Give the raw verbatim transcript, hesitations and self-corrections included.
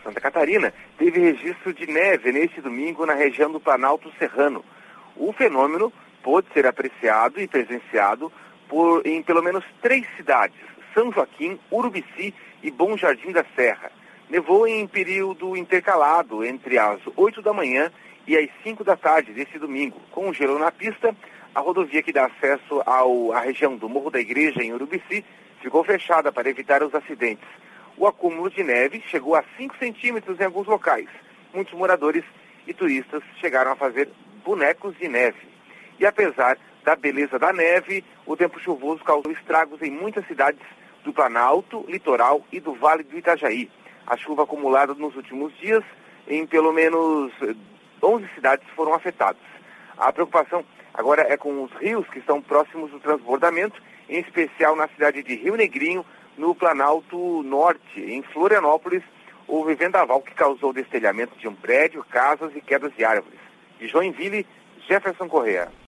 Santa Catarina, teve registro de neve neste domingo na região do Planalto Serrano. O fenômeno pôde ser apreciado e presenciado por, em pelo menos três cidades, São Joaquim, Urubici e Bom Jardim da Serra. Nevou em período intercalado entre as oito da manhã e as cinco da tarde deste domingo. Com gelo na pista, a rodovia que dá acesso ao, à região do Morro da Igreja, em Urubici, ficou fechada para evitar os acidentes. O acúmulo de neve chegou a cinco centímetros em alguns locais. Muitos moradores e turistas chegaram a fazer bonecos de neve. E apesar da beleza da neve, o tempo chuvoso causou estragos em muitas cidades do Planalto, Litoral e do Vale do Itajaí. A chuva acumulada nos últimos dias, em pelo menos onze cidades, foram afetadas. A preocupação agora é com os rios que estão próximos do transbordamento, em especial na cidade de Rio Negrinho, no Planalto Norte. Em Florianópolis, houve vendaval que causou destelhamento de um prédio, casas e quedas de árvores. De Joinville, Jefferson Correa.